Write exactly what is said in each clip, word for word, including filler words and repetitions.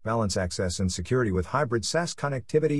Balance access and security with hybrid SaaS connectivity.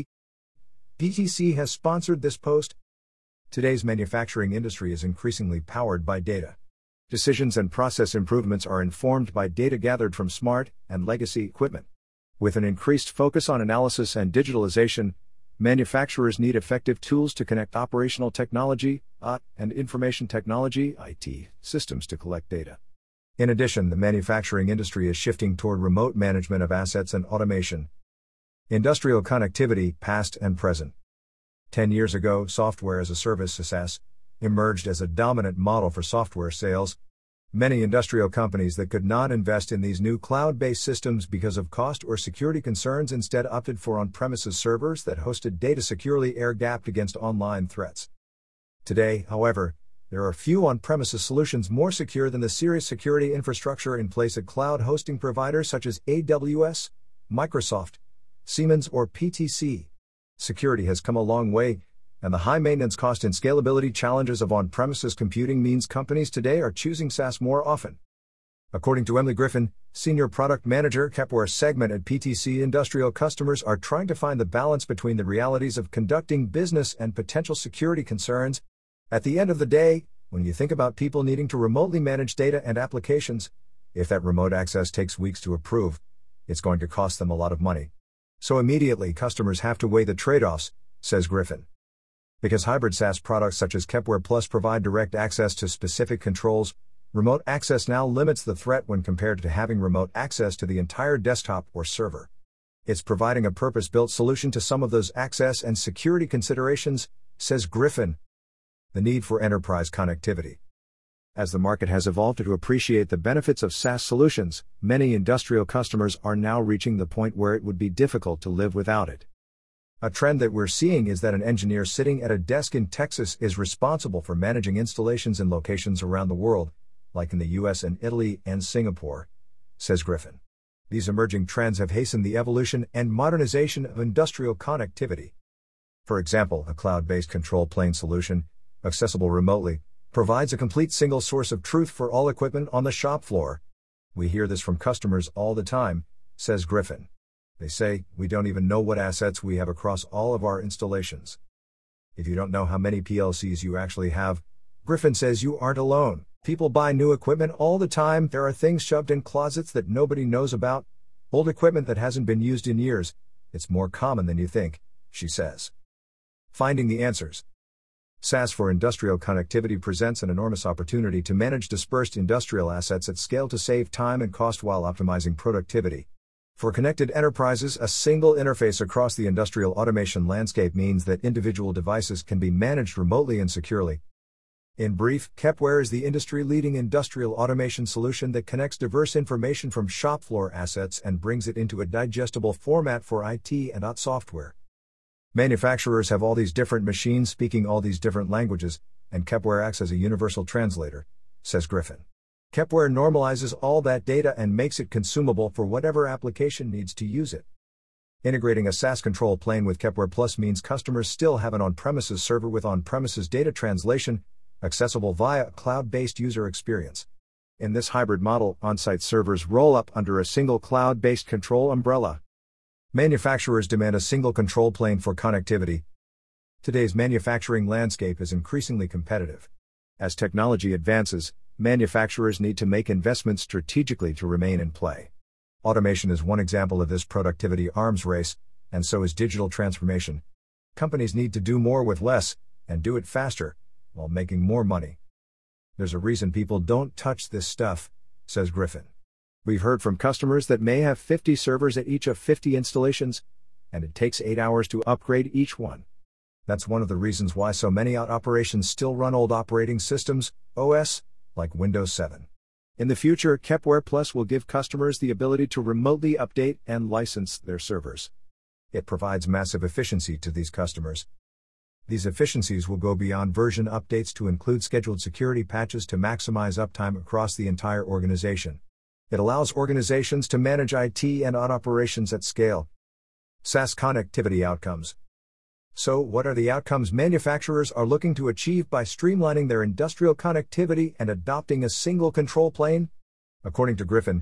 P T C has sponsored this post. Today's manufacturing industry is increasingly powered by data. Decisions and process improvements are informed by data gathered from smart and legacy equipment. With an increased focus on analysis and digitalization, manufacturers need effective tools to connect operational technology, O T, and information technology, I T, systems to collect data. In addition, the manufacturing industry is shifting toward remote management of assets and automation. Industrial connectivity, past and present. Ten years ago, software as a service, SaaS, emerged as a dominant model for software sales. Many industrial companies that could not invest in these new cloud-based systems because of cost or security concerns instead opted for on-premises servers that hosted data securely air-gapped against online threats. Today, however, there are few on-premises solutions more secure than the serious security infrastructure in place at cloud hosting providers such as A W S, Microsoft, Siemens, or P T C. Security has come a long way, and the high maintenance cost and scalability challenges of on-premises computing means companies today are choosing SaaS more often. According to Emily Griffin, Senior Product Manager, Kepware segment at P T C, industrial customers are trying to find the balance between the realities of conducting business and potential security concerns. At the end of the day, when you think about people needing to remotely manage data and applications, if that remote access takes weeks to approve, it's going to cost them a lot of money. So immediately customers have to weigh the trade-offs, says Griffin. Because hybrid SaaS products such as Kepware Plus provide direct access to specific controls, remote access now limits the threat when compared to having remote access to the entire desktop or server. It's providing a purpose-built solution to some of those access and security considerations, says Griffin. The need for enterprise connectivity. As the market has evolved to appreciate the benefits of SaaS solutions, many industrial customers are now reaching the point where it would be difficult to live without it. A trend that we're seeing is that an engineer sitting at a desk in Texas is responsible for managing installations in locations around the world, like in the U S and Italy and Singapore, says Griffin. These emerging trends have hastened the evolution and modernization of industrial connectivity. For example, a cloud-based control plane solution, accessible remotely, provides a complete single source of truth for all equipment on the shop floor. We hear this from customers all the time, says Griffin. They say, we don't even know what assets we have across all of our installations. If you don't know how many P L Cs you actually have, Griffin says you aren't alone. People buy new equipment all the time. There are things shoved in closets that nobody knows about, old equipment that hasn't been used in years. It's more common than you think, she says. Finding the answers. SaaS for industrial connectivity presents an enormous opportunity to manage dispersed industrial assets at scale to save time and cost while optimizing productivity. For connected enterprises, a single interface across the industrial automation landscape means that individual devices can be managed remotely and securely. In brief, Kepware is the industry-leading industrial automation solution that connects diverse information from shop floor assets and brings it into a digestible format for I T and O T software. Manufacturers have all these different machines speaking all these different languages, and Kepware acts as a universal translator, says Griffin. Kepware normalizes all that data and makes it consumable for whatever application needs to use it. Integrating a SaaS control plane with Kepware Plus means customers still have an on-premises server with on-premises data translation, accessible via a cloud-based user experience. In this hybrid model, on-site servers roll up under a single cloud-based control umbrella. Manufacturers demand a single control plane for connectivity. Today's manufacturing landscape is increasingly competitive. As technology advances, manufacturers need to make investments strategically to remain in play. Automation is one example of this productivity arms race, and so is digital transformation. Companies need to do more with less, and do it faster, while making more money. There's a reason people don't touch this stuff, says Griffin. We've heard from customers that may have fifty servers at each of fifty installations, and it takes eight hours to upgrade each one. That's one of the reasons why so many O T operations still run old operating systems, O S, like Windows seven. In the future, Kepware Plus will give customers the ability to remotely update and license their servers. It provides massive efficiency to these customers. These efficiencies will go beyond version updates to include scheduled security patches to maximize uptime across the entire organization. It allows organizations to manage I T and O T operations at scale. SaaS connectivity outcomes. So, what are the outcomes manufacturers are looking to achieve by streamlining their industrial connectivity and adopting a single control plane? According to Griffin,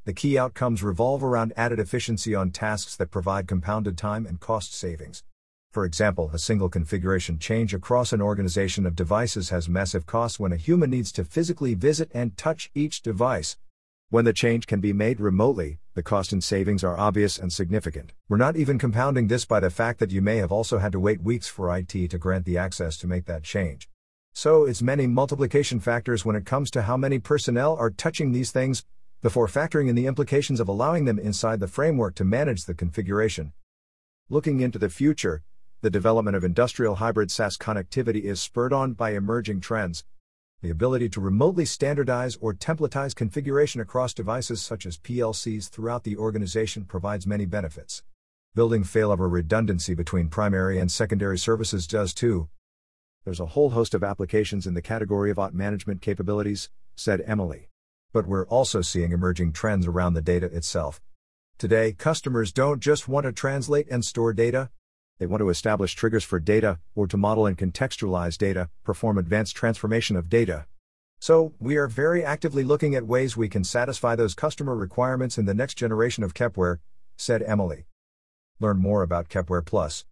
The key outcomes revolve around added efficiency on tasks that provide compounded time and cost savings. For example, a single configuration change across an organization of devices has massive costs when a human needs to physically visit and touch each device. When the change can be made remotely, the cost and savings are obvious and significant. We're not even compounding this by the fact that you may have also had to wait weeks for I T to grant the access to make that change. So it's many multiplication factors when it comes to how many personnel are touching these things, before factoring in the implications of allowing them inside the framework to manage the configuration. Looking into the future, the development of industrial hybrid SaaS connectivity is spurred on by emerging trends. The ability to remotely standardize or templatize configuration across devices such as P L Cs throughout the organization provides many benefits. Building failover redundancy between primary and secondary services does too. There's a whole host of applications in the category of auth management capabilities, said Emily. But we're also seeing emerging trends around the data itself. Today, customers don't just want to translate and store data. They want to establish triggers for data, or to model and contextualize data, perform advanced transformation of data. So, we are very actively looking at ways we can satisfy those customer requirements in the next generation of Kepware, said Emily. Learn more about Kepware Plus